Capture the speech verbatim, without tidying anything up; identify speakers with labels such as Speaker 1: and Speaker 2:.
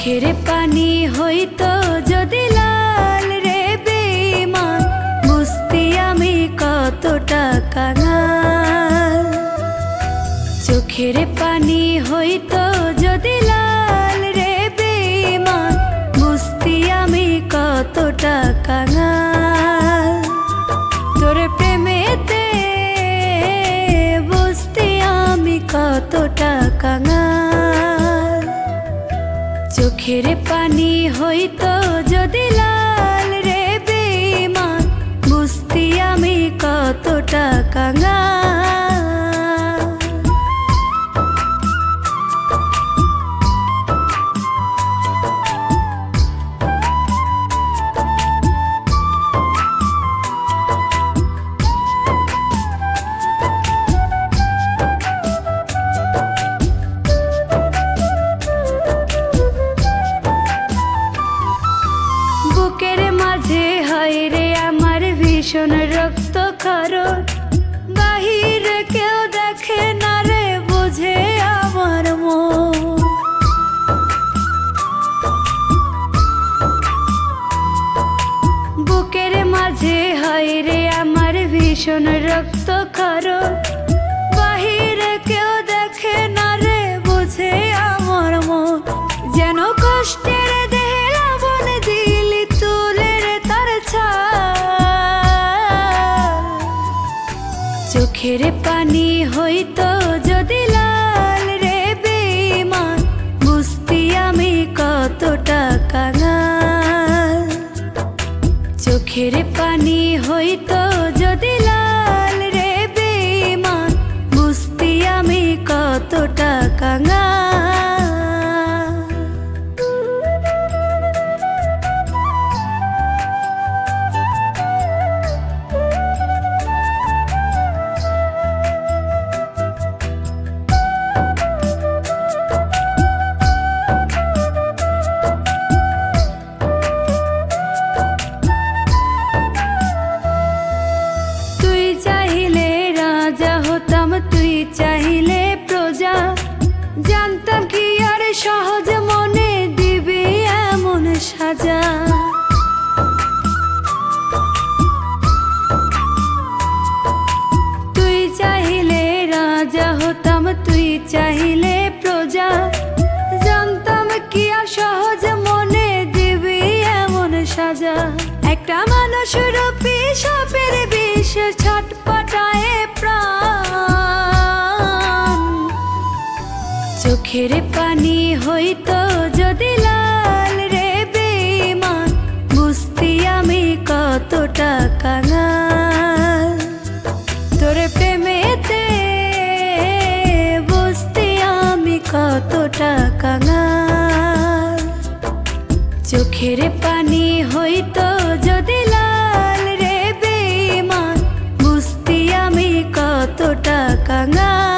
Speaker 1: চোখের পানি হইতো যদি লাল রে বেঈমান, বুঝতি আমি কতটা কাঙাল। চোখের পানি হইতো যদি লাল রে বেঈমান, বুঝতি আমি কতটা কাঙাল। তোর প্রেমেতে বুঝতি আমি কতটা কাঙাল। চোখের পানি হইতো যদি লাল রে বেঈমান, বুঝতি আমি কতটা কাঙাল। বুকের মাঝে হয় রে আমার ভীষণ রক্ত ক্ষরণ, বাহিরে কেউ দেখে না রে বুঝে আমার মন। বুকের মাঝে হয় রে আমার ভীষণ রক্ত ক্ষরণ, বাহিরে কেউ দেখে না রে বুঝে আমার মন। যেন কষ্টের চোখের পানি হইতো যদি লাল রে বেঈমান, বুঝতি আমি কতটা কাঙাল। চোখের পানি হইতো যদি লাল রে বেঈমান, বুঝতি আমি কতটা কাঙাল। তুই চাইলে প্রজা, জানতাম কি আর সহজ মনে দিবি এমন সাজা। তুই চাইলে রাজা হতাম, তুই চাইলে প্রজা, জানতাম কি আর সহজ মনে দিবি এমন সাজা। একটা মানুষ রূপী সাপের বিষ ছটপটায় প্রাণ। চোখের পানি হইতো যদি লাল রে বেঈমান, বুঝতি আমি কতটা কাঙাল। তোর প্রেমেতে বুঝতি আমি কতটা কাঙাল। চোখের পানি হইতো যদি লাল রে বেঈমান, বুঝতি আমি কতটা কাঙাল।